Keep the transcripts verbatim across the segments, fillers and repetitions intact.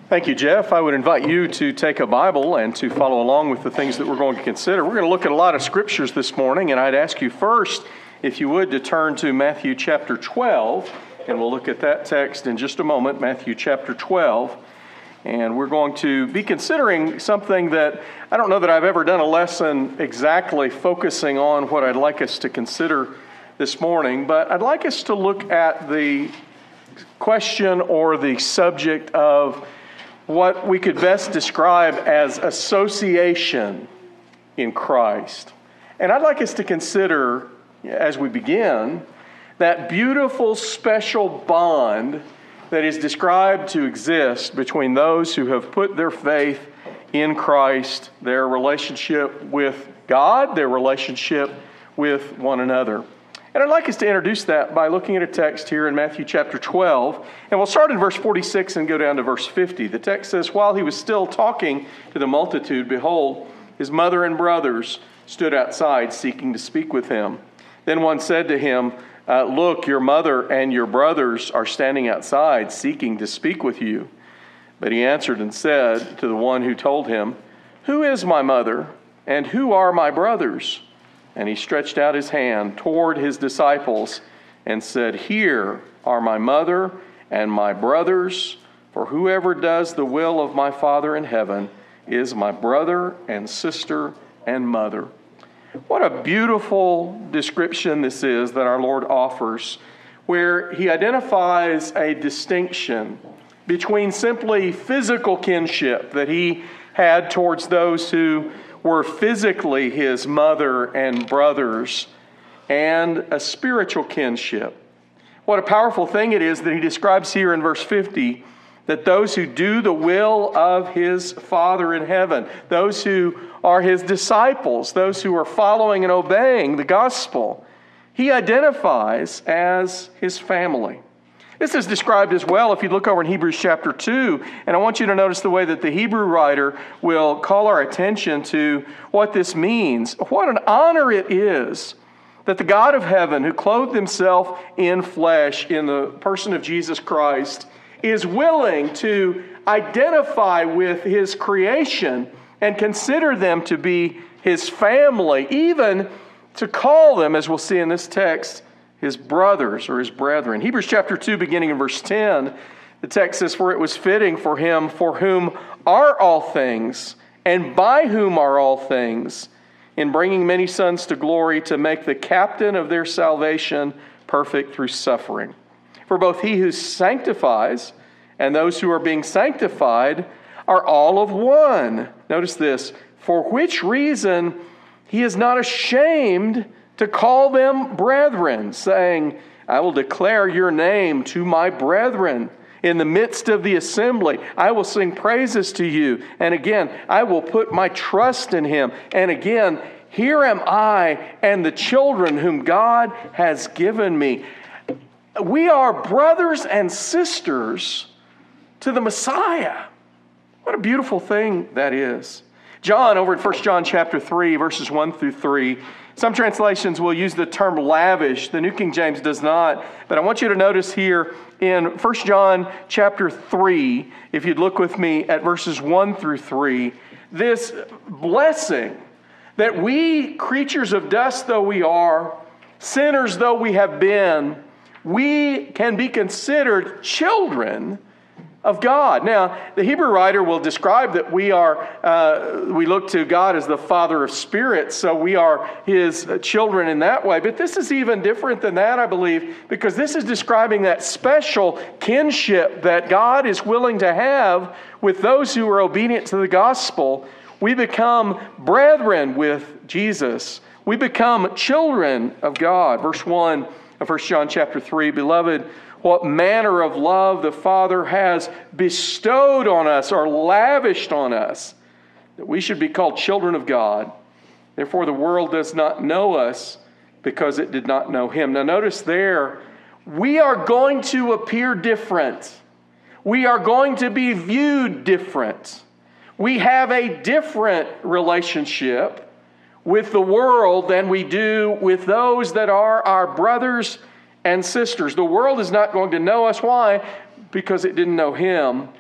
Thank you, Jeff. I would invite you to take a Bible and to follow along with the things that we're going to consider. We're going to look at a lot of scriptures this morning, and I'd ask you first, if you would, to turn to Matthew chapter twelve, and we'll look at that text in just a moment, Matthew chapter twelve. And we're going to be considering something that I don't know that I've ever done a lesson exactly focusing on what I'd like us to consider this morning, but I'd like us to look at the question or the subject of what we could best describe as association in Christ. And I'd like us to consider, as we begin, that beautiful special bond that is described to exist between those who have put their faith in Christ, their relationship with God, their relationship with one another. And I'd like us to introduce that by looking at a text here in Matthew chapter twelve. And we'll start in verse forty-six and go down to verse fifty. The text says, "While he was still talking to the multitude, behold, his mother and brothers stood outside seeking to speak with him. Then one said to him, uh, Look, your mother and your brothers are standing outside seeking to speak with you. But he answered and said to the one who told him, Who is my mother and who are my brothers? And he stretched out his hand toward his disciples and said, Here are my mother and my brothers, for whoever does the will of my Father in heaven is my brother and sister and mother." What a beautiful description this is that our Lord offers, where he identifies a distinction between simply physical kinship that he had towards those who were physically his mother and brothers, and a spiritual kinship. What a powerful thing it is that he describes here in verse fifty, that those who do the will of his Father in heaven, those who are his disciples, those who are following and obeying the gospel, he identifies as his family. This is described as well if you look over in Hebrews chapter two, and I want you to notice the way that the Hebrew writer will call our attention to what this means. What an honor it is that the God of heaven, who clothed himself in flesh in the person of Jesus Christ, is willing to identify with his creation and consider them to be his family, even to call them, as we'll see in this text, his brothers or his brethren. Hebrews chapter two, beginning in verse ten, the text says, "For it was fitting for him for whom are all things, and by whom are all things, in bringing many sons to glory, to make the captain of their salvation perfect through suffering. For both he who sanctifies and those who are being sanctified are all of one." Notice this, "For which reason he is not ashamed to call them brethren, saying, I will declare your name to my brethren. In the midst of the assembly, I will sing praises to you. And again, I will put my trust in him. And again, here am I and the children whom God has given me." We are brothers and sisters to the Messiah. What a beautiful thing that is. John, over in First John chapter three, verses one through three, some translations will use the term lavish. The New King James does not. But I want you to notice here in First John chapter three, if you'd look with me at verses one through three, this blessing that we, creatures of dust though we are, sinners though we have been, we can be considered children of God. Now, the Hebrew writer will describe that we are, uh, we look to God as the Father of spirits, so we are his children in that way. But this is even different than that, I believe, because this is describing that special kinship that God is willing to have with those who are obedient to the gospel. We become brethren with Jesus. We become children of God. Verse one of First John chapter three, "Beloved, what manner of love the Father has bestowed on us or lavished on us, that we should be called children of God. Therefore the world does not know us because it did not know him." Now notice there, we are going to appear different. We are going to be viewed different. We have a different relationship with the world than we do with those that are our brothers and sisters. The world is not going to know us. Why? Because it didn't know him.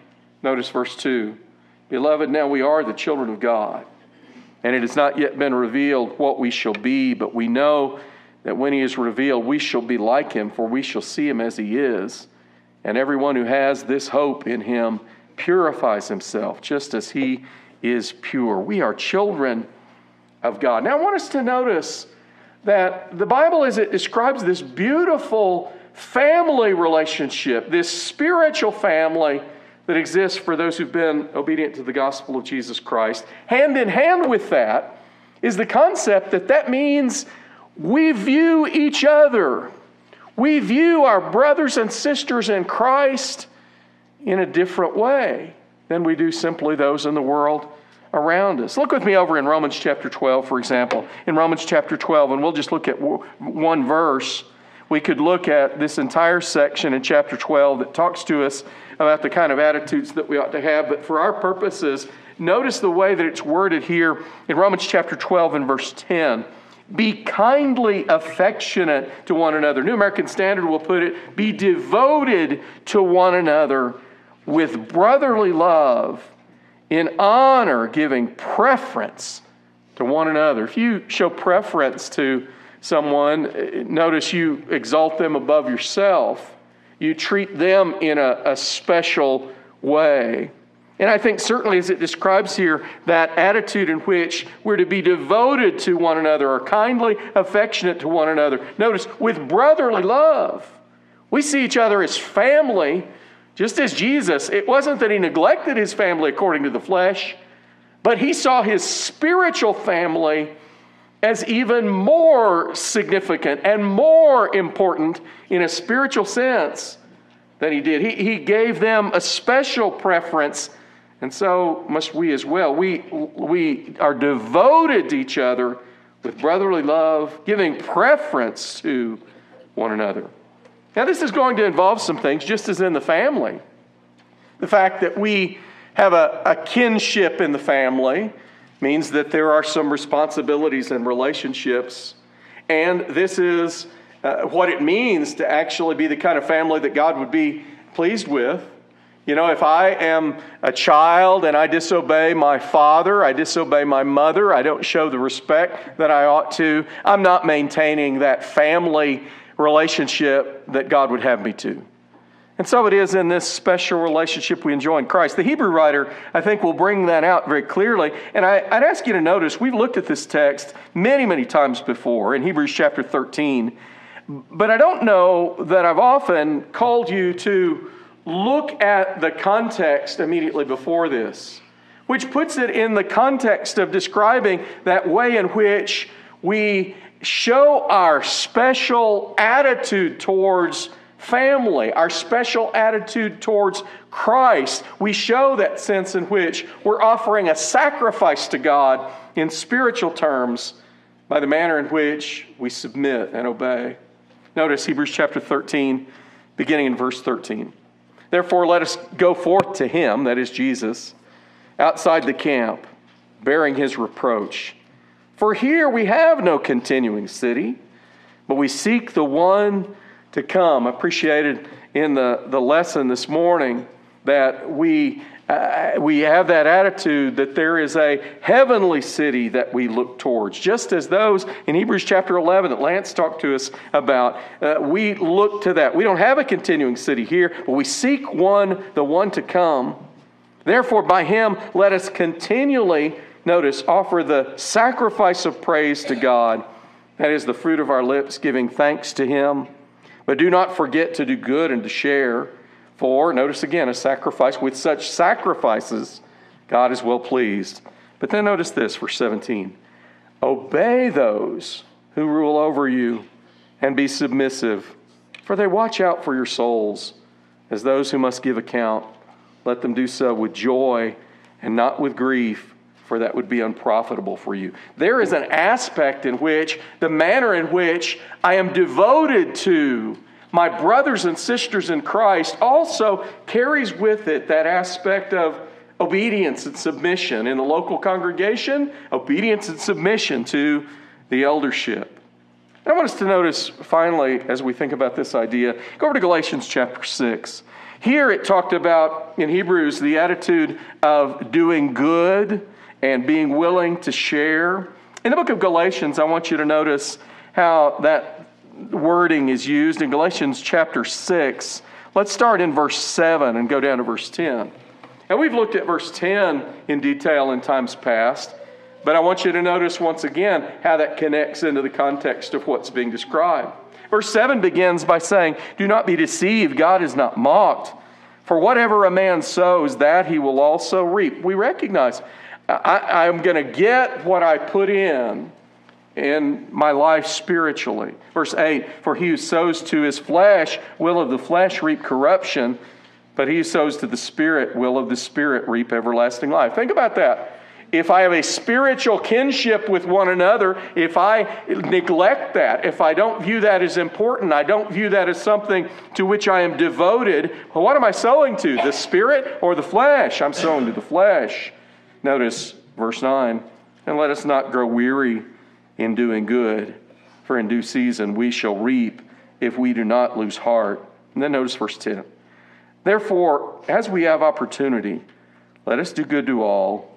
Notice verse two. Beloved, now we are the children of God, and it has not yet been revealed what we shall be, but we know that when he is revealed, we shall be like him, for we shall see him as he is. And everyone who has this hope in him purifies himself, just as he is pure. We are children of God. Now I want us to notice that the Bible, as it describes this beautiful family relationship, this spiritual family that exists for those who've been obedient to the gospel of Jesus Christ, hand in hand with that is the concept that that means we view each other, we view our brothers and sisters in Christ in a different way than we do simply those in the world around us. Look with me over in Romans chapter twelve, for example. In Romans chapter twelve, and we'll just look at one verse. We could look at this entire section in chapter twelve that talks to us about the kind of attitudes that we ought to have. But for our purposes, notice the way that it's worded here in Romans chapter twelve and verse ten. Be kindly affectionate to one another. New American Standard will put it, be devoted to one another with brotherly love, in honor, giving preference to one another. If you show preference to someone, notice you exalt them above yourself. You treat them in a, a special way. And I think certainly as it describes here, that attitude in which we're to be devoted to one another or kindly affectionate to one another. Notice, with brotherly love. We see each other as family, just as Jesus. It wasn't that he neglected his family according to the flesh, but he saw his spiritual family as even more significant and more important in a spiritual sense than he did. He, he gave them a special preference, and so must we as well. We, we are devoted to each other with brotherly love, giving preference to one another. Now, this is going to involve some things, just as in the family. The fact that we have a, a kinship in the family means that there are some responsibilities and relationships. And this is uh, what it means to actually be the kind of family that God would be pleased with. You know, if I am a child and I disobey my father, I disobey my mother, I don't show the respect that I ought to, I'm not maintaining that family relationship that God would have me to. And so it is in this special relationship we enjoy in Christ. The Hebrew writer, I think, will bring that out very clearly. And I, I'd ask you to notice, we've looked at this text many, many times before in Hebrews chapter thirteen. But I don't know that I've often called you to look at the context immediately before this, which puts it in the context of describing that way in which we show our special attitude towards family, our special attitude towards Christ. We show that sense in which we're offering a sacrifice to God in spiritual terms by the manner in which we submit and obey. Notice Hebrews chapter thirteen, beginning in verse thirteen. Therefore, let us go forth to him, that is Jesus, outside the camp, bearing his reproach. For here we have no continuing city, but we seek the one to come. I appreciated in the, the lesson this morning that we uh, we have that attitude that there is a heavenly city that we look towards. Just as those in Hebrews chapter eleven that Lance talked to us about, uh, we look to that. We don't have a continuing city here, but we seek one, the one to come. Therefore, by him, let us continually, notice, offer the sacrifice of praise to God. That is the fruit of our lips, giving thanks to him. But do not forget to do good and to share. For, notice again, a sacrifice. With such sacrifices, God is well pleased. But then notice this, verse seventeen. Obey those who rule over you and be submissive, for they watch out for your souls as those who must give account. Let them do so with joy and not with grief, for that would be unprofitable for you. There is an aspect in which, the manner in which I am devoted to my brothers and sisters in Christ also carries with it that aspect of obedience and submission. In the local congregation, obedience and submission to the eldership. And I want us to notice, finally, as we think about this idea, go over to Galatians chapter six. Here it talked about, in Hebrews, the attitude of doing good and being willing to share. In the book of Galatians, I want you to notice how that wording is used in Galatians chapter six. Let's start in verse seven and go down to verse ten. And we've looked at verse ten in detail in times past, but I want you to notice once again how that connects into the context of what's being described. Verse seven begins by saying, "Do not be deceived, God is not mocked. For whatever a man sows, that he will also reap." We recognize, I, I'm going to get what I put in in my life spiritually. Verse eight, "For he who sows to his flesh will of the flesh reap corruption, but he who sows to the Spirit will of the Spirit reap everlasting life." Think about that. If I have a spiritual kinship with one another, if I neglect that, if I don't view that as important, I don't view that as something to which I am devoted, well, what am I sowing to? The Spirit or the flesh? I'm sowing to the flesh. Notice verse nine, "And let us not grow weary in doing good, for in due season we shall reap if we do not lose heart." And then notice verse ten. "Therefore, as we have opportunity, let us do good to all,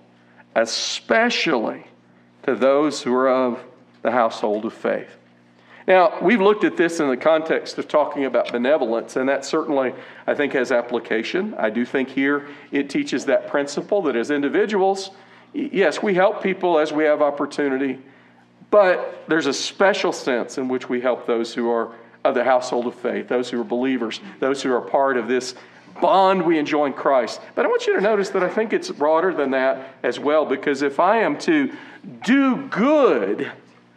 especially to those who are of the household of faith." Now, we've looked at this in the context of talking about benevolence, and that certainly, I think, has application. I do think here it teaches that principle that as individuals, yes, we help people as we have opportunity, but there's a special sense in which we help those who are of the household of faith, those who are believers, those who are part of this bond we enjoy in Christ. But I want you to notice that I think it's broader than that as well, because if I am to do good,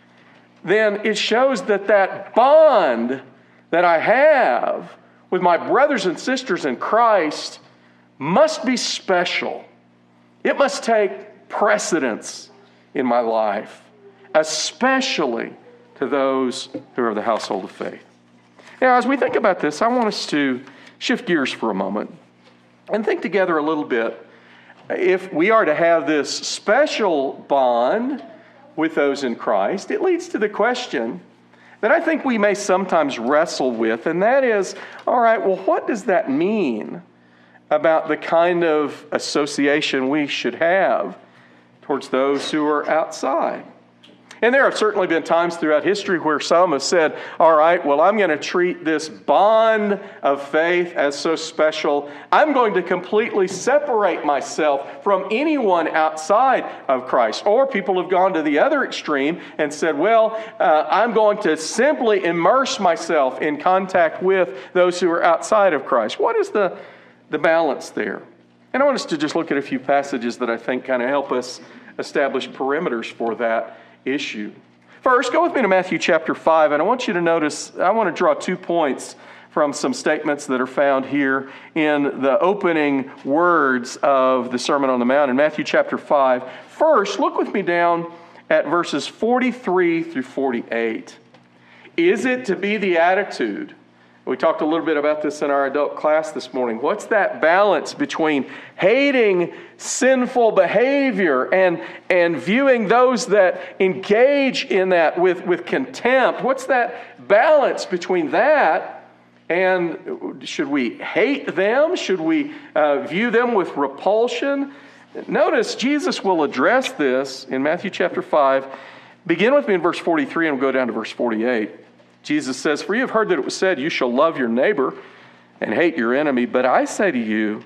then it shows that that bond that I have with my brothers and sisters in Christ must be special. It must take precedence in my life, especially to those who are of the household of faith. Now, as we think about this, I want us to shift gears for a moment and think together a little bit. If we are to have this special bond with those in Christ, it leads to the question that I think we may sometimes wrestle with, and that is, all right, well, what does that mean about the kind of association we should have towards those who are outside? And there have certainly been times throughout history where some have said, all right, well, I'm going to treat this bond of faith as so special. I'm going to completely separate myself from anyone outside of Christ. Or people have gone to the other extreme and said, well, uh, I'm going to simply immerse myself in contact with those who are outside of Christ. What is the, the balance there? And I want us to just look at a few passages that I think kind of help us establish perimeters for that issue. First, go with me to Matthew chapter five, and I want you to notice, I want to draw two points from some statements that are found here in the opening words of the Sermon on the Mount in Matthew chapter five. First, look with me down at verses forty-three through forty-eight. Is it to be the attitude? We talked a little bit about this in our adult class this morning. What's that balance between hating sinful behavior and, and viewing those that engage in that with, with contempt? What's that balance between that and should we hate them? Should we uh, view them with repulsion? Notice Jesus will address this in Matthew chapter five. Begin with me in verse forty-three and we'll go down to verse forty-eight. Jesus says, "For you have heard that it was said, you shall love your neighbor and hate your enemy. But I say to you,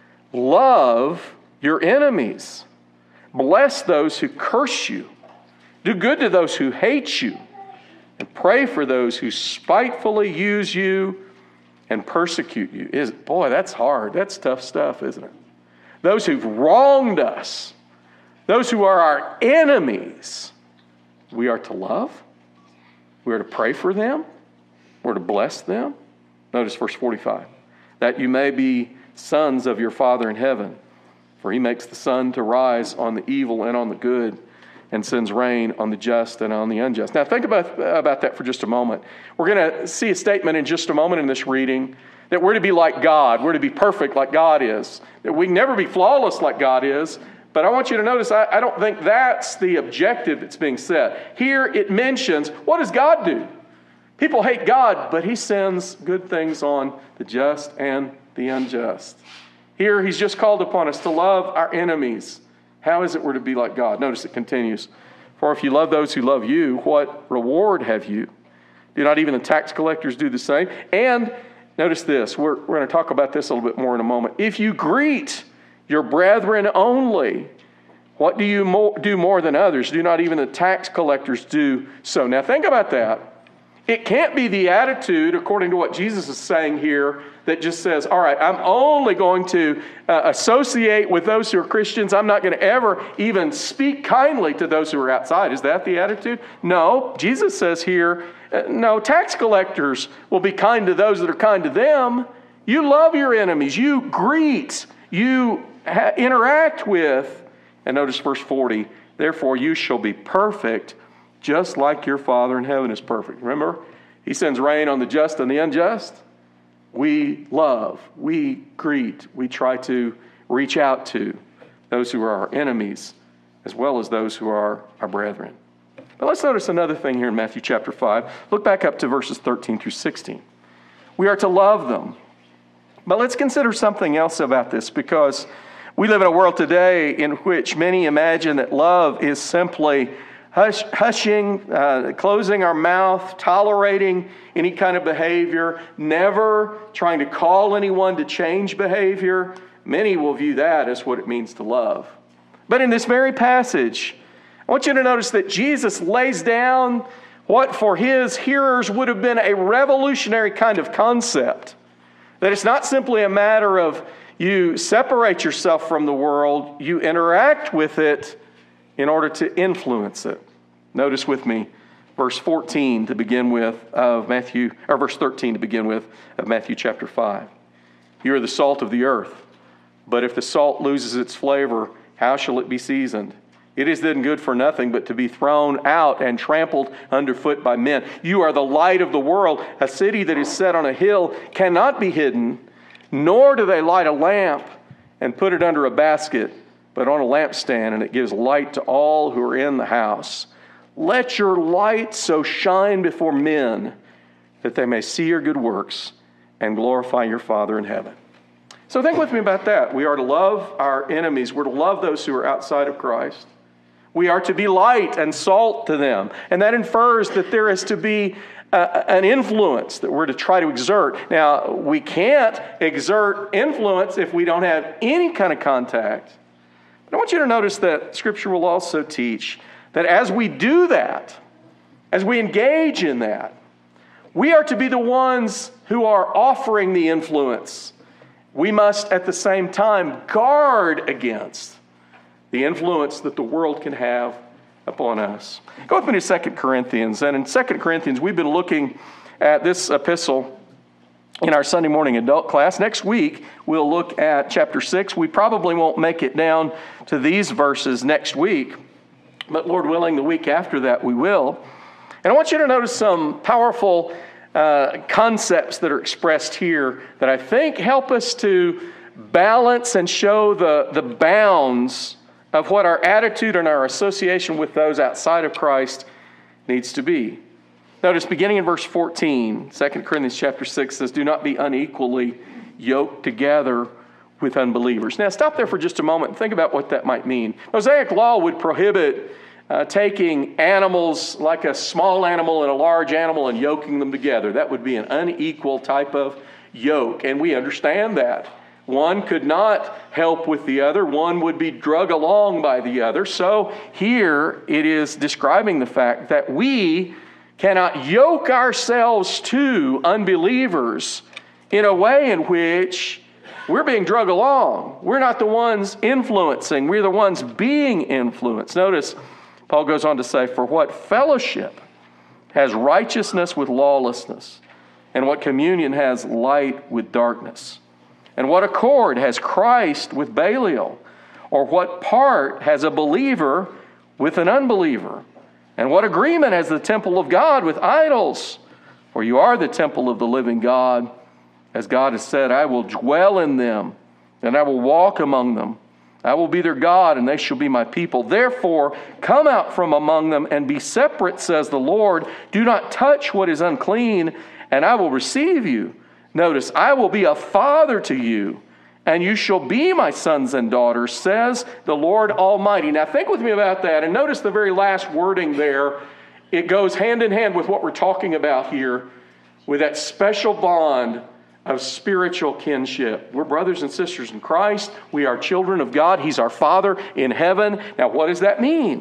love your enemies. Bless those who curse you. Do good to those who hate you. And pray for those who spitefully use you and persecute you." Is, boy, that's hard. That's tough stuff, isn't it? Those who've wronged us, those who are our enemies, we are to love. We are to pray for them. We're to bless them. Notice verse forty-five. "That you may be sons of your Father in heaven. For he makes the sun to rise on the evil and on the good, and sends rain on the just and on the unjust." Now think about, about that for just a moment. We're going to see a statement in just a moment in this reading that we're to be like God. We're to be perfect like God is. That we can never be flawless like God is. But I want you to notice, I, I don't think that's the objective that's being set. Here it mentions, what does God do? People hate God, but he sends good things on the just and the unjust. Here, he's just called upon us to love our enemies. How is it we're to be like God? Notice it continues. For if you love those who love you, what reward have you? Do not even the tax collectors do the same? And notice this. We're, we're going to talk about this a little bit more in a moment. If you greet your brethren only, what do you more, do more than others? Do not even the tax collectors do so? Now think about that. It can't be the attitude, according to what Jesus is saying here, that just says, all right, I'm only going to uh, associate with those who are Christians. I'm not going to ever even speak kindly to those who are outside. Is that the attitude? No. Jesus says here, uh, no, tax collectors will be kind to those that are kind to them. You love your enemies. You greet. You ha- interact with. And notice verse forty, therefore you shall be perfect, just like your Father in heaven is perfect. Remember, he sends rain on the just and the unjust. We love, we greet, we try to reach out to those who are our enemies, as well as those who are our brethren. But let's notice another thing here in Matthew chapter five. Look back up to verses thirteen through sixteen. We are to love them. But let's consider something else about this, because we live in a world today in which many imagine that love is simply hush, hushing, uh, closing our mouth, tolerating any kind of behavior, never trying to call anyone to change behavior. Many will view that as what it means to love. But in this very passage, I want you to notice that Jesus lays down what for his hearers would have been a revolutionary kind of concept. That it's not simply a matter of you separate yourself from the world, you interact with it in order to influence it. Notice with me verse fourteen to begin with of Matthew, or verse thirteen to begin with of Matthew chapter five. You are the salt of the earth, but if the salt loses its flavor, how shall it be seasoned? It is then good for nothing but to be thrown out and trampled underfoot by men. You are the light of the world. A city that is set on a hill cannot be hidden, nor do they light a lamp and put it under a basket, but on a lampstand, and it gives light to all who are in the house. Let your light so shine before men that they may see your good works and glorify your Father in heaven. So think with me about that. We are to love our enemies. We're to love those who are outside of Christ. We are to be light and salt to them. And that infers that there is to be uh, an influence that we're to try to exert. Now, we can't exert influence if we don't have any kind of contact. But I want you to notice that Scripture will also teach that as we do that, as we engage in that, we are to be the ones who are offering the influence. We must at the same time guard against the influence that the world can have upon us. Go with me to Second Corinthians. And in Second Corinthians, we've been looking at this epistle in our Sunday morning adult class. Next week, we'll look at chapter six. We probably won't make it down to these verses next week, but Lord willing, the week after that we will. And I want you to notice some powerful uh, concepts that are expressed here that I think help us to balance and show the, the bounds of what our attitude and our association with those outside of Christ needs to be. Notice beginning in verse fourteen, Second Corinthians chapter six says, do not be unequally yoked together with unbelievers. Now stop there for just a moment and think about what that might mean. Mosaic law would prohibit uh, taking animals like a small animal and a large animal and yoking them together. That would be an unequal type of yoke, and we understand that. One could not help with the other. One would be drug along by the other. So here it is describing the fact that we cannot yoke ourselves to unbelievers in a way in which we're being drug along. We're not the ones influencing. We're the ones being influenced. Notice, Paul goes on to say, for what fellowship has righteousness with lawlessness, and what communion has light with darkness? And what accord has Christ with Belial? Or what part has a believer with an unbeliever? And what agreement has the temple of God with idols? For you are the temple of the living God. As God has said, I will dwell in them, and I will walk among them. I will be their God, and they shall be my people. Therefore, come out from among them and be separate, says the Lord. Do not touch what is unclean, and I will receive you. Notice, I will be a father to you, and you shall be my sons and daughters, says the Lord Almighty. Now think with me about that, and notice the very last wording there. It goes hand in hand with what we're talking about here, with that special bond of spiritual kinship. We're brothers and sisters in Christ. We are children of God. He's our Father in heaven. Now, what does that mean?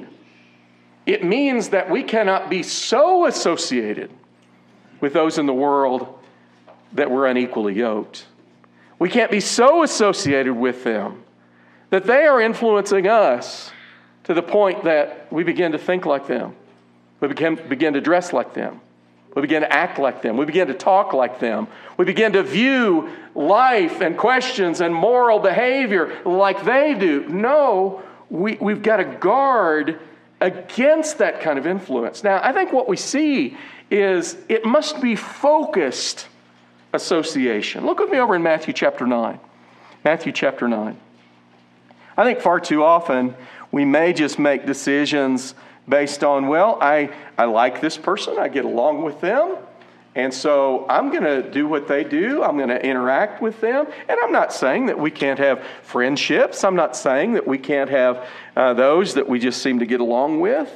It means that we cannot be so associated with those in the world that we're unequally yoked. We can't be so associated with them that they are influencing us to the point that we begin to think like them. We begin, begin to dress like them. We begin to act like them. We begin to talk like them. We begin to view life and questions and moral behavior like they do. No, we, we've got to guard against that kind of influence. Now, I think what we see is it must be focused association. Look with me over in Matthew chapter nine. Matthew chapter nine. I think far too often we may just make decisions based on, well, I, I like this person, I get along with them, and so I'm going to do what they do, I'm going to interact with them, and I'm not saying that we can't have friendships, I'm not saying that we can't have uh, those that we just seem to get along with,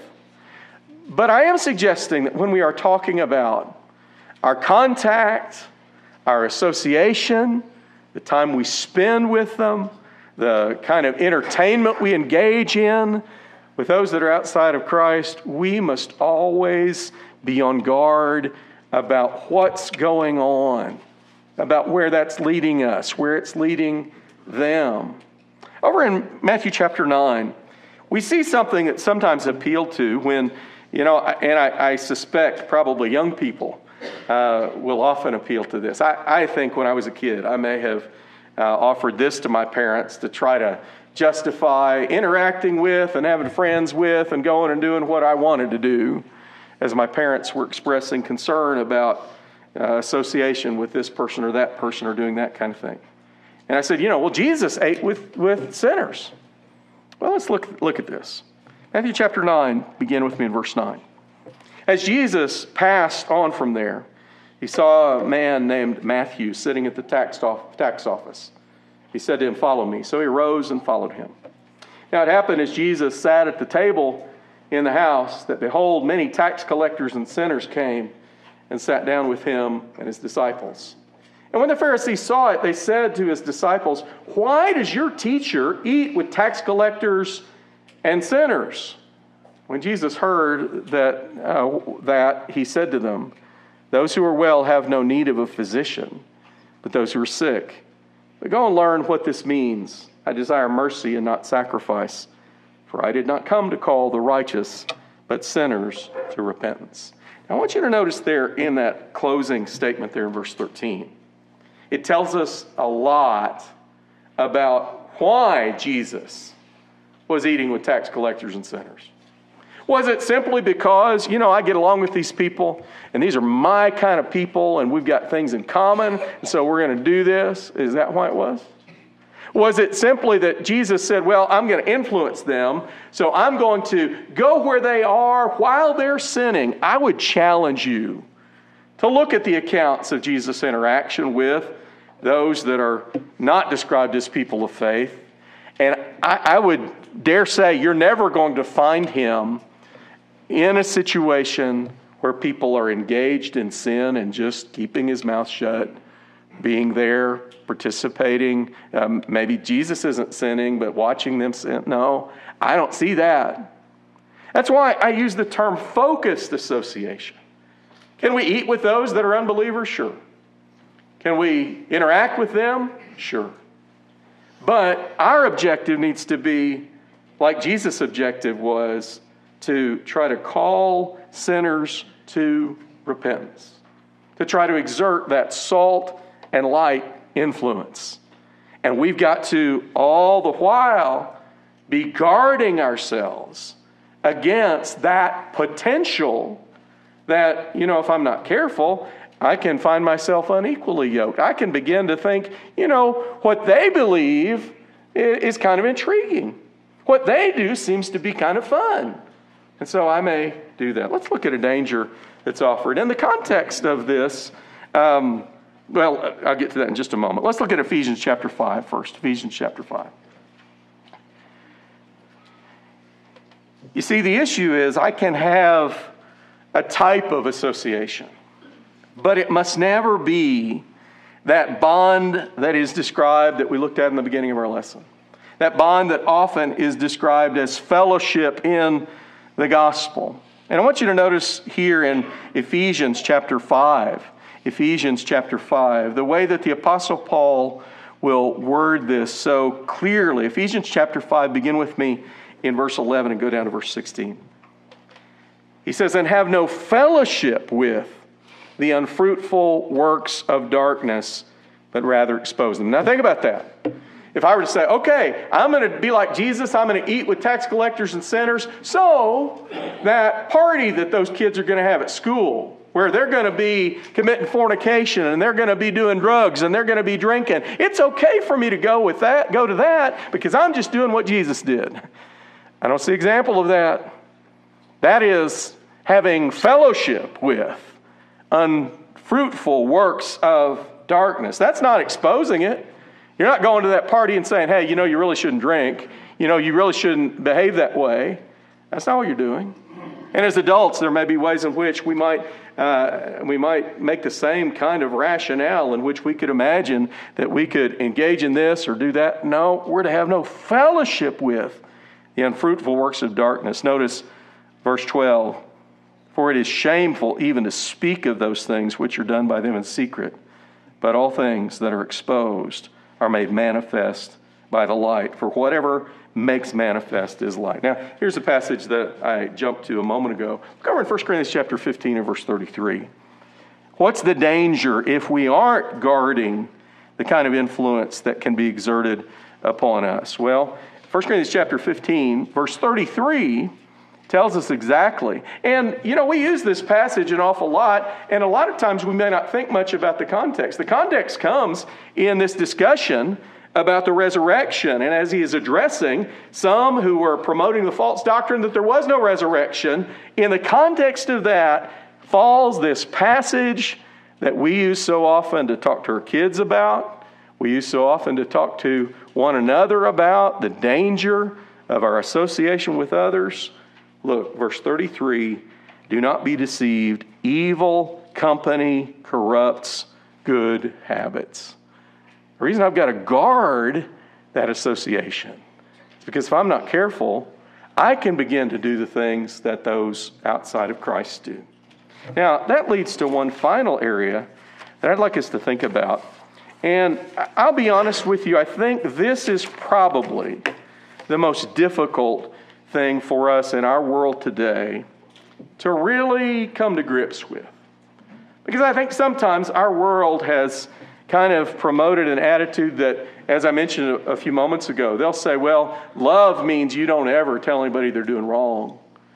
but I am suggesting that when we are talking about our contact, our association, the time we spend with them, the kind of entertainment we engage in, with those that are outside of Christ, we must always be on guard about what's going on, about where that's leading us, where it's leading them. Over in Matthew chapter nine, we see something that sometimes appealed to when, you know, and I, I suspect probably young people uh, will often appeal to this. I, I think when I was a kid, I may have uh, offered this to my parents to try to justify interacting with and having friends with and going and doing what I wanted to do, as my parents were expressing concern about uh, association with this person or that person or doing that kind of thing. And I said, you know, well, Jesus ate with, with sinners. Well, let's look, look at this. Matthew chapter nine, begin with me in verse nine. As Jesus passed on from there, he saw a man named Matthew sitting at the tax, off, tax office. He said to him, follow me. So he rose and followed him. Now it happened as Jesus sat at the table in the house that, behold, many tax collectors and sinners came and sat down with him and his disciples. And when the Pharisees saw it, they said to his disciples, why does your teacher eat with tax collectors and sinners? When Jesus heard that, uh, that, he said to them, those who are well have no need of a physician, but those who are sick. But go and learn what this means. I desire mercy and not sacrifice, for I did not come to call the righteous, but sinners to repentance. Now, I want you to notice there in that closing statement there in verse thirteen, it tells us a lot about why Jesus was eating with tax collectors and sinners. Was it simply because, you know, I get along with these people, and these are my kind of people, and we've got things in common, and so we're going to do this? Is that why it was? Was it simply that Jesus said, well, I'm going to influence them, so I'm going to go where they are while they're sinning? I would challenge you to look at the accounts of Jesus' interaction with those that are not described as people of faith, and I, I would dare say you're never going to find him in a situation where people are engaged in sin and just keeping his mouth shut, being there, participating. Um, maybe Jesus isn't sinning, but watching them sin. No, I don't see that. That's why I use the term focused association. Can we eat with those that are unbelievers? Sure. Can we interact with them? Sure. But our objective needs to be, like Jesus' objective was, to try to call sinners to repentance, to try to exert that salt and light influence. And we've got to, all the while, be guarding ourselves against that potential that, you know, if I'm not careful, I can find myself unequally yoked. I can begin to think, you know, what they believe is kind of intriguing. What they do seems to be kind of fun. And so I may do that. Let's look at a danger that's offered. In the context of this, um, well, I'll get to that in just a moment. Let's look at Ephesians chapter five first. Ephesians chapter five. You see, the issue is I can have a type of association, but it must never be that bond that is described that we looked at in the beginning of our lesson. That bond that often is described as fellowship in the gospel. And I want you to notice here in Ephesians chapter five, Ephesians chapter five, the way that the Apostle Paul will word this so clearly. Ephesians chapter five, begin with me in verse eleven and go down to verse sixteen. He says, and have no fellowship with the unfruitful works of darkness, but rather expose them. Now think about that. If I were to say, okay, I'm going to be like Jesus, I'm going to eat with tax collectors and sinners, so that party that those kids are going to have at school, where they're going to be committing fornication and they're going to be doing drugs and they're going to be drinking, it's okay for me to go with that, go to that, because I'm just doing what Jesus did. I don't see an example of that. That is having fellowship with unfruitful works of darkness. That's not exposing it. You're not going to that party and saying, hey, you know, you really shouldn't drink. You know, you really shouldn't behave that way. That's not what you're doing. And as adults, there may be ways in which we might uh, we might make the same kind of rationale in which we could imagine that we could engage in this or do that. No, we're to have no fellowship with the unfruitful works of darkness. Notice verse twelve. For it is shameful even to speak of those things which are done by them in secret. But all things that are exposed are made manifest by the light. For whatever makes manifest is light. Now, here's a passage that I jumped to a moment ago. Look over in First Corinthians chapter fifteen and verse thirty-three. What's the danger if we aren't guarding the kind of influence that can be exerted upon us? Well, First Corinthians chapter fifteen, verse thirty-three tells us exactly. And, you know, we use this passage an awful lot, and a lot of times we may not think much about the context. The context comes in this discussion about the resurrection, and as he is addressing some who were promoting the false doctrine that there was no resurrection, in the context of that falls this passage that we use so often to talk to our kids about, we use so often to talk to one another about, the danger of our association with others. Look, verse thirty-three, do not be deceived. Evil company corrupts good habits. The reason I've got to guard that association is because if I'm not careful, I can begin to do the things that those outside of Christ do. Now, that leads to one final area that I'd like us to think about. And I'll be honest with you, I think this is probably the most difficult thing for us in our world today to really come to grips with. Because I think sometimes our world has kind of promoted an attitude that, as I mentioned a few moments ago, they'll say, well, love means you don't ever tell anybody they're doing wrong.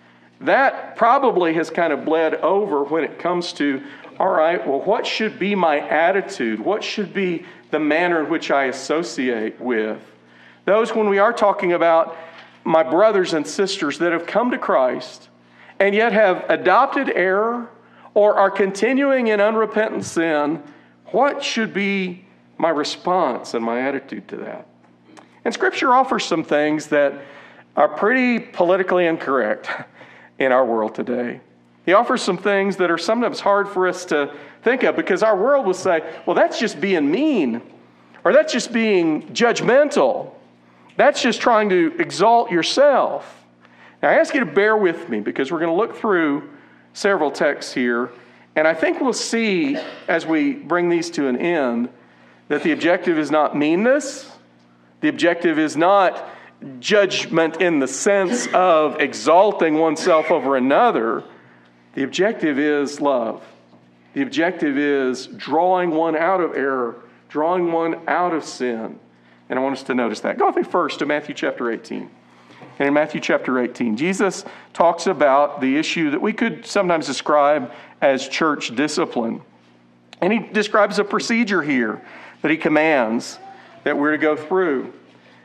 That probably has kind of bled over when it comes to, all right, well, what should be my attitude? What should be the manner in which I associate with those when we are talking about my brothers and sisters that have come to Christ and yet have adopted error or are continuing in unrepentant sin? What should be my response and my attitude to that? And Scripture offers some things that are pretty politically incorrect in our world today. He offers some things that are sometimes hard for us to think of because our world will say, well, that's just being mean, or that's just being judgmental. That's just trying to exalt yourself. Now, I ask you to bear with me because we're going to look through several texts here, and I think we'll see as we bring these to an end that the objective is not meanness. The objective is not judgment in the sense of exalting oneself over another. The objective is love. The objective is drawing one out of error, drawing one out of sin. And I want us to notice that. Go with me first to Matthew chapter eighteen. And in Matthew chapter eighteen, Jesus talks about the issue that we could sometimes describe as church discipline. And he describes a procedure here that he commands that we're to go through.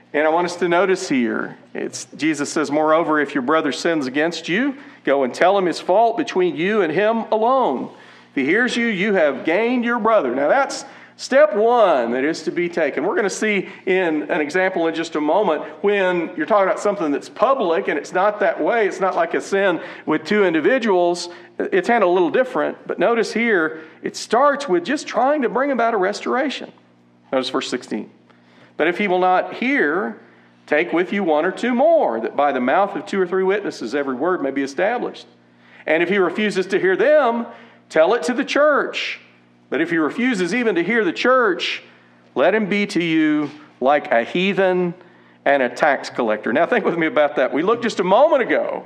And I want us to notice here, it's Jesus says, moreover, if your brother sins against you, go and tell him his fault between you and him alone. If he hears you, you have gained your brother. Now that's step one that is to be taken. We're going to see in an example in just a moment when you're talking about something that's public and it's not that way. It's not like a sin with two individuals. It's handled a little different. But notice here, it starts with just trying to bring about a restoration. Notice verse sixteen. But if he will not hear, take with you one or two more, that by the mouth of two or three witnesses every word may be established. And if he refuses to hear them, tell it to the church. But if he refuses even to hear the church, let him be to you like a heathen and a tax collector. Now think with me about that. We looked just a moment ago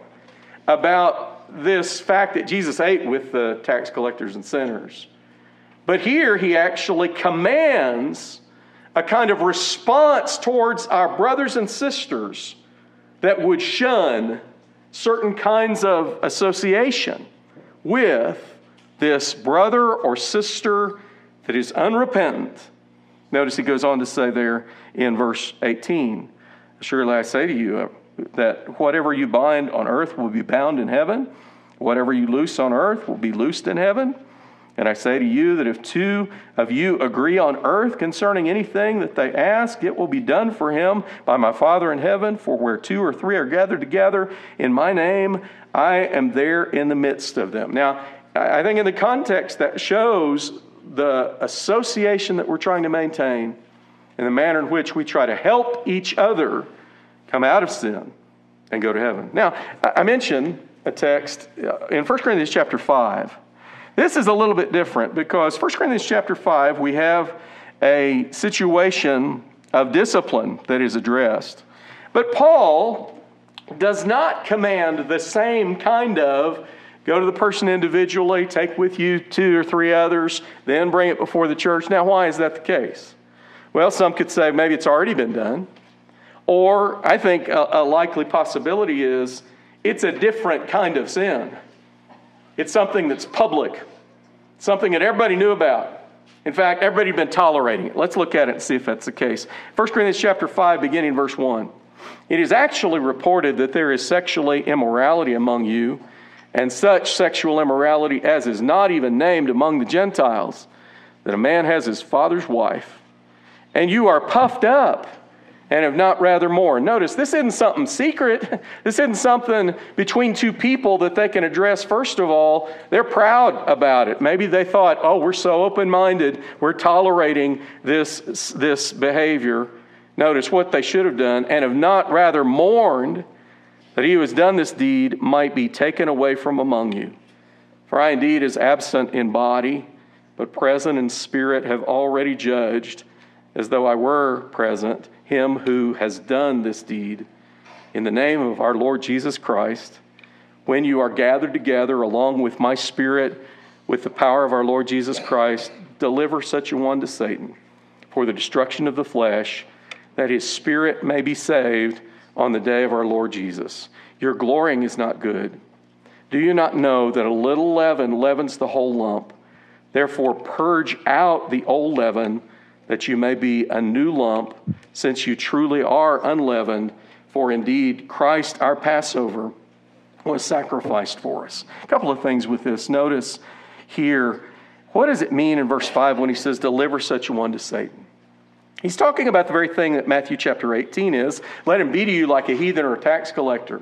about this fact that Jesus ate with the tax collectors and sinners. But here he actually commands a kind of response towards our brothers and sisters that would shun certain kinds of association with this brother or sister that is unrepentant. Notice he goes on to say there in verse eighteen, surely I say to you that whatever you bind on earth will be bound in heaven, whatever you loose on earth will be loosed in heaven. And I say to you that if two of you agree on earth concerning anything that they ask, it will be done for him by my Father in heaven. For where two or three are gathered together in my name, I am there in the midst of them. Now, I think in the context that shows the association that we're trying to maintain and the manner in which we try to help each other come out of sin and go to heaven. Now, I mentioned a text in First Corinthians chapter five. This is a little bit different because First Corinthians chapter five, we have a situation of discipline that is addressed. But Paul does not command the same kind of go to the person individually, take with you two or three others, then bring it before the church. Now, why is that the case? Well, some could say maybe it's already been done. Or I think a, a likely possibility is it's a different kind of sin. It's something that's public, something that everybody knew about. In fact, everybody had been tolerating it. Let's look at it and see if that's the case. First Corinthians chapter five, beginning verse one. It is actually reported that there is sexually immorality among you, and such sexual immorality as is not even named among the Gentiles, that a man has his father's wife. And you are puffed up and have not rather more. Notice, this isn't something secret. This isn't something between two people that they can address. First of all, they're proud about it. Maybe they thought, oh, we're so open-minded, we're tolerating this, this behavior. Notice what they should have done, and have not rather mourned that he who has done this deed might be taken away from among you. For I indeed is absent in body, but present in spirit, have already judged, as though I were present, him who has done this deed. In the name of our Lord Jesus Christ, when you are gathered together along with my spirit, with the power of our Lord Jesus Christ, deliver such a one to Satan for the destruction of the flesh, that his spirit may be saved on the day of our Lord Jesus. Your glorying is not good. Do you not know that a little leaven leavens the whole lump? Therefore purge out the old leaven, that you may be a new lump, since you truly are unleavened. For indeed, Christ our Passover was sacrificed for us. A couple of things with this. Notice here, what does it mean in verse five when he says, deliver such a one to Satan? He's talking about the very thing that Matthew chapter eighteen is. Let him be to you like a heathen or a tax collector.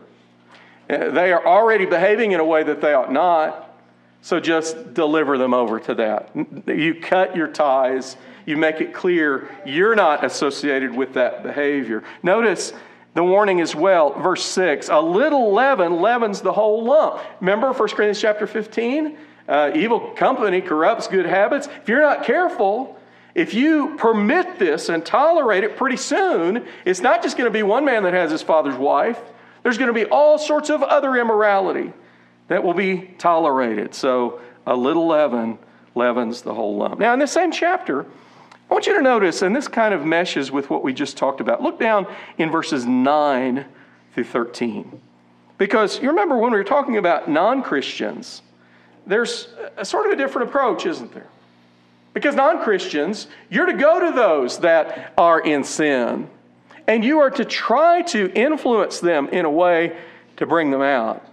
They are already behaving in a way that they ought not, so just deliver them over to that. You cut your ties. You make it clear you're not associated with that behavior. Notice the warning as well, verse six, a little leaven leavens the whole lump. Remember First Corinthians chapter fifteen? Uh, evil company corrupts good habits. If you're not careful, if you permit this and tolerate it, pretty soon, it's not just going to be one man that has his father's wife. There's going to be all sorts of other immorality that will be tolerated. So a little leaven leavens the whole lump. Now, in this same chapter, I want you to notice, and this kind of meshes with what we just talked about. Look down in verses nine through thirteen. Because you remember when we were talking about non-Christians, there's a sort of a different approach, isn't there? Because non-Christians, you're to go to those that are in sin and you are to try to influence them in a way to bring them out.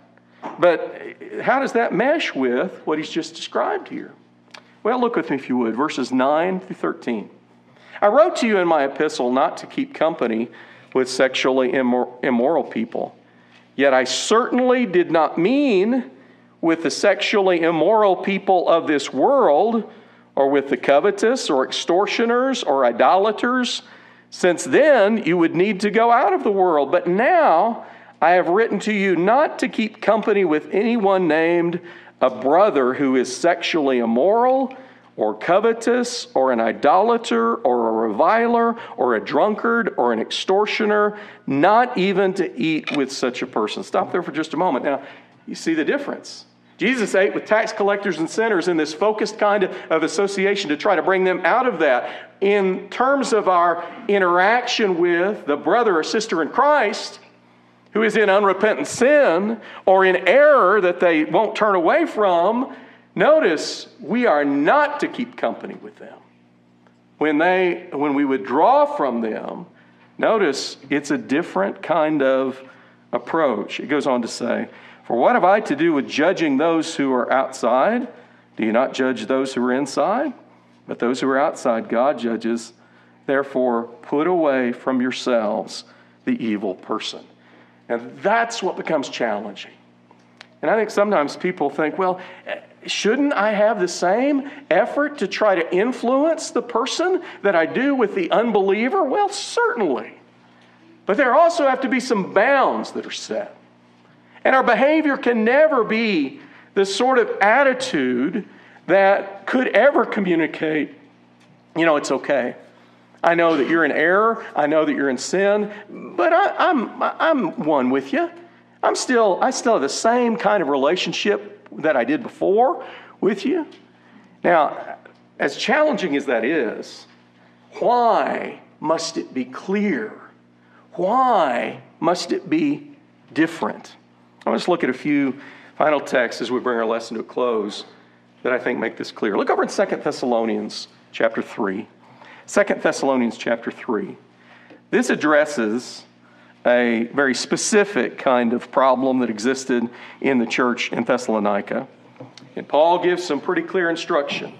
But how does that mesh with what he's just described here? Well, look with me if you would, verses nine through thirteen. I wrote to you in my epistle not to keep company with sexually immor- immoral people. Yet I certainly did not mean with the sexually immoral people of this world, or with the covetous, or extortioners, or idolaters, since then you would need to go out of the world. But now I have written to you not to keep company with anyone named a brother who is sexually immoral, or covetous, or an idolater, or a reviler, or a drunkard, or an extortioner, not even to eat with such a person. Stop there for just a moment. Now, you see the difference. Jesus ate with tax collectors and sinners in this focused kind of, of association to try to bring them out of that. In terms of our interaction with the brother or sister in Christ who is in unrepentant sin or in error that they won't turn away from, notice we are not to keep company with them. When they, when we withdraw from them, notice it's a different kind of approach. It goes on to say, for what have I to do with judging those who are outside? Do you not judge those who are inside? But those who are outside, God judges. Therefore, put away from yourselves the evil person. And that's what becomes challenging. And I think sometimes people think, well, shouldn't I have the same effort to try to influence the person that I do with the unbeliever? Well, certainly. But there also have to be some bounds that are set. And our behavior can never be the sort of attitude that could ever communicate, you know, it's okay. I know that you're in error. I know that you're in sin, but I, I'm I'm one with you. I'm still I still have the same kind of relationship that I did before with you. Now, as challenging as that is, why must it be clear? Why must it be different? I want us to look at a few final texts as we bring our lesson to a close that I think make this clear. Look over in Second Thessalonians chapter three. Second Thessalonians chapter three. This addresses a very specific kind of problem that existed in the church in Thessalonica. And Paul gives some pretty clear instruction.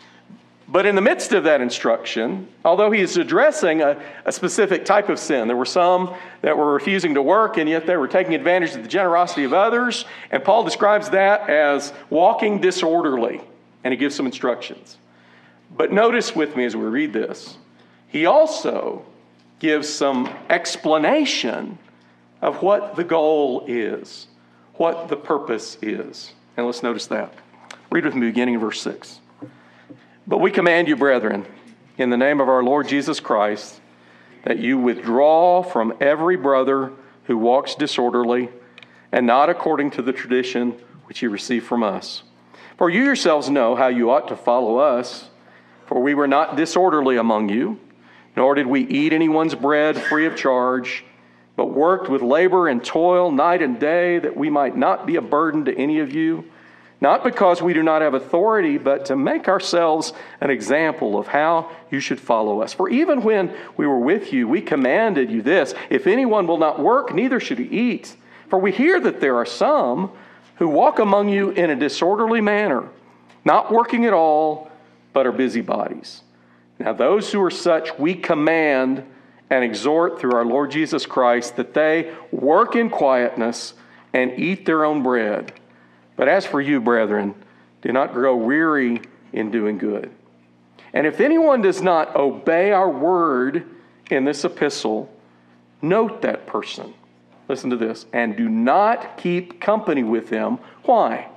But in the midst of that instruction, although he is addressing a, a specific type of sin, there were some that were refusing to work, and yet they were taking advantage of the generosity of others. And Paul describes that as walking disorderly, and he gives some instructions. But notice with me as we read this, he also gives some explanation of what the goal is, what the purpose is. And let's notice that. Read with me beginning in verse six. But we command you, brethren, in the name of our Lord Jesus Christ, that you withdraw from every brother who walks disorderly and not according to the tradition which you received from us. For you yourselves know how you ought to follow us, for we were not disorderly among you, nor did we eat anyone's bread free of charge, but worked with labor and toil night and day, that we might not be a burden to any of you, not because we do not have authority, but to make ourselves an example of how you should follow us. For even when we were with you, we commanded you this, if anyone will not work, neither should he eat. For we hear that there are some who walk among you in a disorderly manner, not working at all, but are busybodies. Now those who are such we command and exhort through our Lord Jesus Christ that they work in quietness and eat their own bread. But as for you, brethren, do not grow weary in doing good. And if anyone does not obey our word in this epistle, note that person. Listen to this. And do not keep company with them. Why?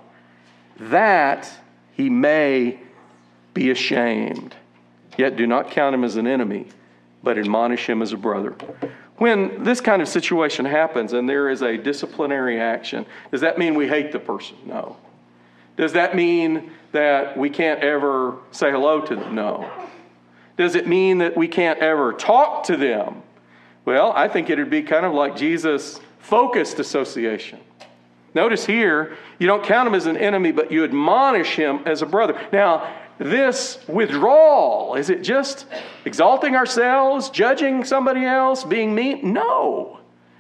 That he may be ashamed. Yet do not count him as an enemy, but admonish him as a brother. When this kind of situation happens and there is a disciplinary action, does that mean we hate the person? No. Does that mean that we can't ever say hello to them? No. Does it mean that we can't ever talk to them? Well, I think it would be kind of like Jesus' focused association. Notice here, you don't count him as an enemy, but you admonish him as a brother. Now, this withdrawal? Is it just exalting ourselves, judging somebody else, being mean? No.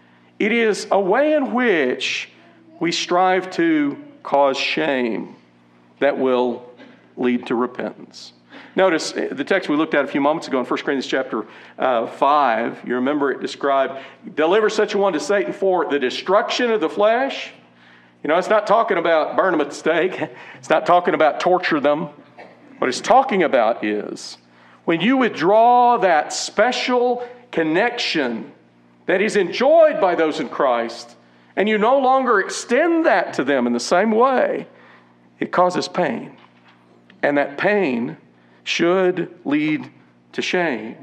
It is a way in which we strive to cause shame that will lead to repentance. Notice the text we looked at a few moments ago in First Corinthians chapter uh, five. You remember it described, deliver such a one to Satan for the destruction of the flesh. You know, it's not talking about burn them at the stake. It's not talking about torture them. What it's talking about is when you withdraw that special connection that is enjoyed by those in Christ, and you no longer extend that to them in the same way, it causes pain. And that pain should lead to shame.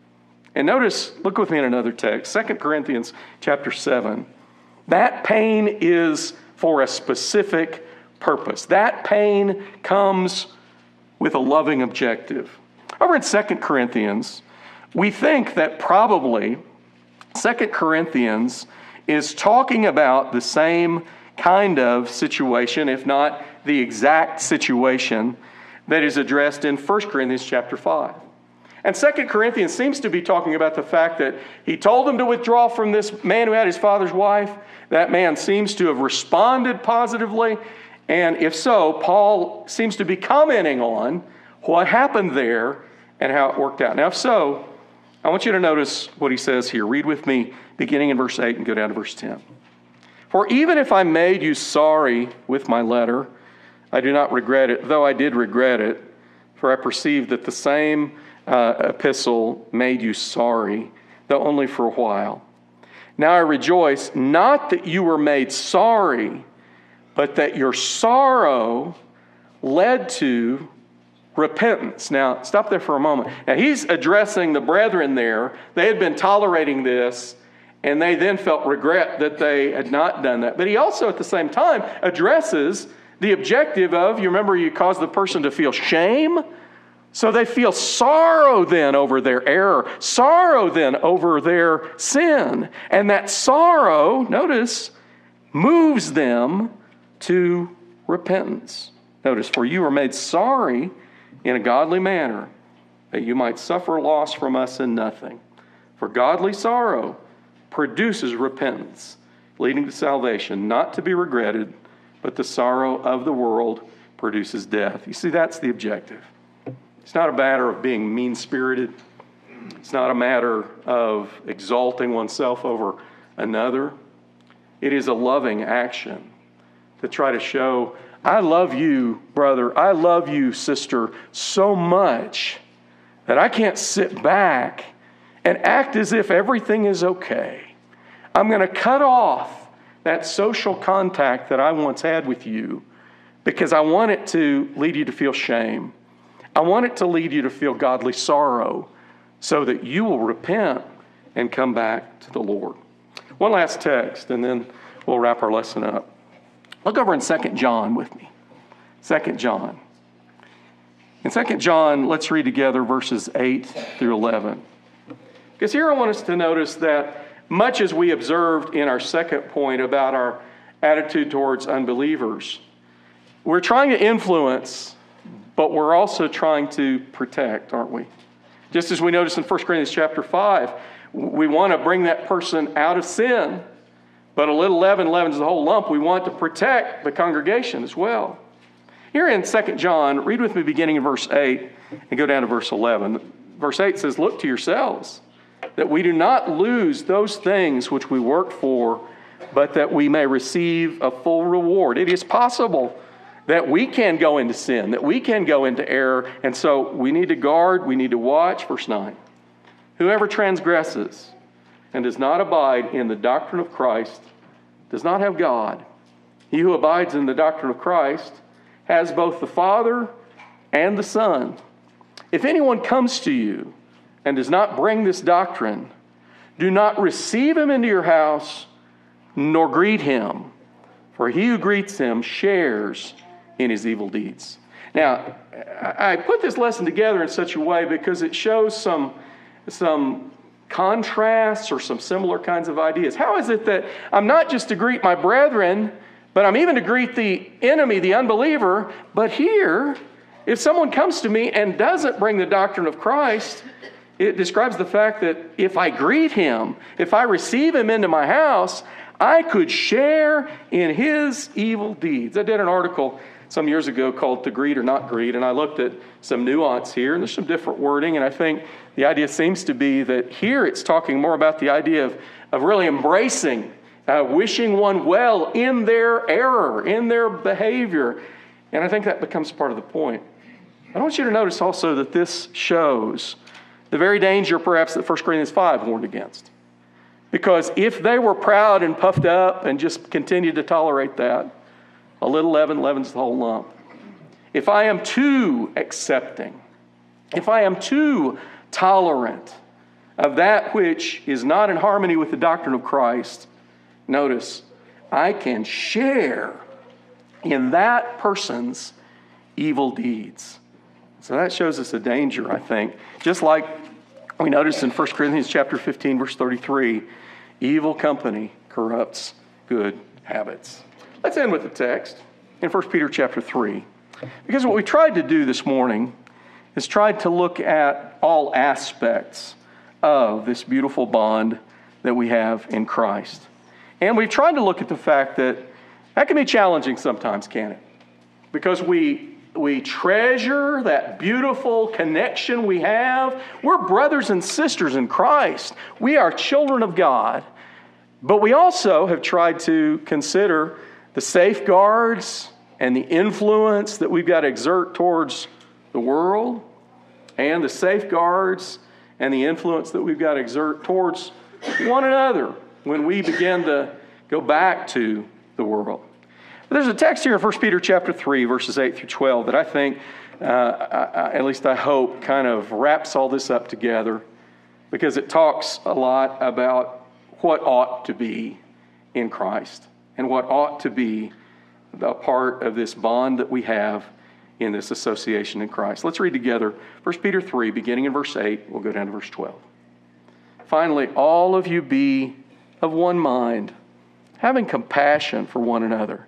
And notice, look with me in another text, Second Corinthians chapter seven. That pain is for a specific purpose. That pain comes with a loving objective. Over in Second Corinthians, we think that probably Second Corinthians is talking about the same kind of situation, if not the exact situation that is addressed in First Corinthians chapter five. And Second Corinthians seems to be talking about the fact that he told them to withdraw from this man who had his father's wife. That man seems to have responded positively. And if so, Paul seems to be commenting on what happened there and how it worked out. Now, if so, I want you to notice what he says here. Read with me beginning in verse eight and go down to verse ten. For even if I made you sorry with my letter, I do not regret it, though I did regret it, for I perceived that the same uh, epistle made you sorry, though only for a while. Now I rejoice, not that you were made sorry, but that your sorrow led to repentance. Now, stop there for a moment. Now, he's addressing the brethren there. They had been tolerating this, and they then felt regret that they had not done that. But he also, at the same time, addresses the objective of, you remember, you cause the person to feel shame, so they feel sorrow then over their error, sorrow then over their sin. And that sorrow, notice, moves them to repentance. Notice, for you are made sorry in a godly manner, that you might suffer loss from us in nothing. For godly sorrow produces repentance, leading to salvation, not to be regretted, but the sorrow of the world produces death. You see, that's the objective. It's not a matter of being mean-spirited. It's not a matter of exalting oneself over another. It is a loving action to try to show, I love you, brother, I love you, sister, so much that I can't sit back and act as if everything is okay. I'm going to cut off that social contact that I once had with you because I want it to lead you to feel shame. I want it to lead you to feel godly sorrow so that you will repent and come back to the Lord. One last text, and then we'll wrap our lesson up. Look over in Second John with me. Second John. In Second John, let's read together verses eight through eleven. Because here I want us to notice that much as we observed in our second point about our attitude towards unbelievers, we're trying to influence, but we're also trying to protect, aren't we? Just as we noticed in First Corinthians chapter five, we want to bring that person out of sin, but a little leaven leavens the whole lump. We want to protect the congregation as well. Here in Second John, read with me beginning in verse eight and go down to verse eleven. Verse eight says, look to yourselves, that we do not lose those things which we work for, but that we may receive a full reward. It is possible that we can go into sin, that we can go into error, and so we need to guard, we need to watch. Verse nine, whoever transgresses and does not abide in the doctrine of Christ does not have God. He who abides in the doctrine of Christ has both the Father and the Son. If anyone comes to you and does not bring this doctrine, do not receive him into your house, nor greet him, for he who greets him shares in his evil deeds. Now, I put this lesson together in such a way because it shows some, some contrasts or some similar kinds of ideas. How is it that I'm not just to greet my brethren, but I'm even to greet the enemy, the unbeliever, but here If someone comes to me and doesn't bring the doctrine of Christ, it describes the fact that if I greet him, if I receive him into my house, I could share in his evil deeds. I did an article some years ago called To Greet or Not Greet, and I looked at some nuance here, and there's some different wording, and I think the idea seems to be that here it's talking more about the idea of, of really embracing, uh, wishing one well in their error, in their behavior, and I think that becomes part of the point. I want you to notice also that this shows the very danger perhaps that First Corinthians five warned against. Because if they were proud and puffed up and just continued to tolerate that, a little leaven leavens the whole lump. If I am too accepting, if I am too tolerant of that which is not in harmony with the doctrine of Christ, notice, I can share in that person's evil deeds. So that shows us a danger, I think. Just like we noticed in First Corinthians chapter fifteen, verse thirty-three, evil company corrupts good habits. Let's end with the text in First Peter chapter three. Because what we tried to do this morning is tried to look at all aspects of this beautiful bond that we have in Christ. And we've tried to look at the fact that that can be challenging sometimes, can it? Because we We treasure that beautiful connection we have. We're brothers and sisters in Christ. We are children of God. But we also have tried to consider the safeguards and the influence that we've got to exert towards the world, and the safeguards and the influence that we've got to exert towards one another when we begin to go back to the world. There's a text here in First Peter chapter three, verses eight through twelve, that I think, uh, I, I, at least I hope, kind of wraps all this up together, because it talks a lot about what ought to be in Christ and what ought to be a part of this bond that we have in this association in Christ. Let's read together First Peter three, beginning in verse eight. We'll go down to verse twelve. Finally, all of you be of one mind, having compassion for one another.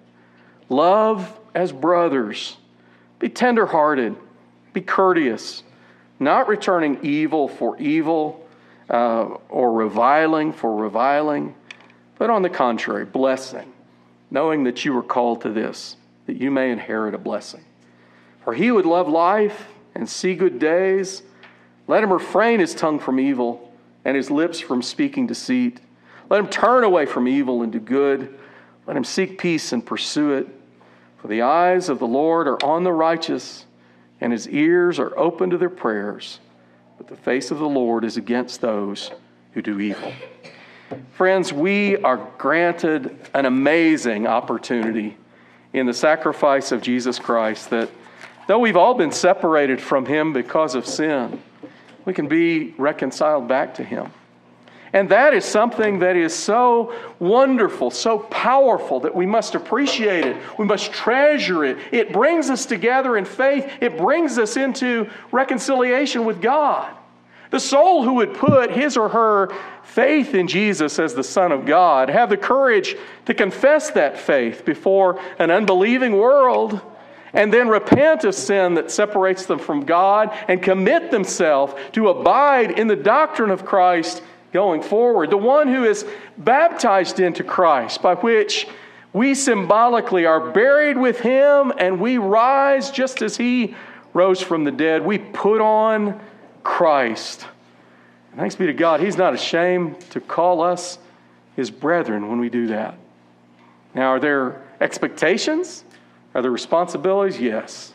Love as brothers. Be tender-hearted. Be courteous, not returning evil for evil uh, or reviling for reviling, but on the contrary, blessing, knowing that you were called to this, that you may inherit a blessing. For he who would love life and see good days, let him refrain his tongue from evil and his lips from speaking deceit. Let him turn away from evil and do good. Let him seek peace and pursue it. For the eyes of the Lord are on the righteous, and his ears are open to their prayers. But the face of the Lord is against those who do evil. Friends, we are granted an amazing opportunity in the sacrifice of Jesus Christ, that though we've all been separated from him because of sin, we can be reconciled back to him. And that is something that is so wonderful, so powerful, that we must appreciate it. We must treasure it. It brings us together in faith. It brings us into reconciliation with God. The soul who would put his or her faith in Jesus as the Son of God, have the courage to confess that faith before an unbelieving world, and then repent of sin that separates them from God and commit themselves to abide in the doctrine of Christ going forward. The one who is baptized into Christ, by which we symbolically are buried with him and we rise just as he rose from the dead. We put on Christ. And thanks be to God, he's not ashamed to call us his brethren when we do that. Now, are there expectations? Are there responsibilities? Yes.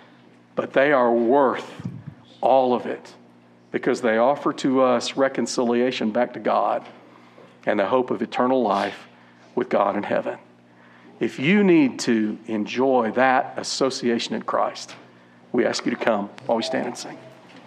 But they are worth all of it, because they offer to us reconciliation back to God and the hope of eternal life with God in heaven. If you need to enjoy that association in Christ, we ask you to come while we stand and sing.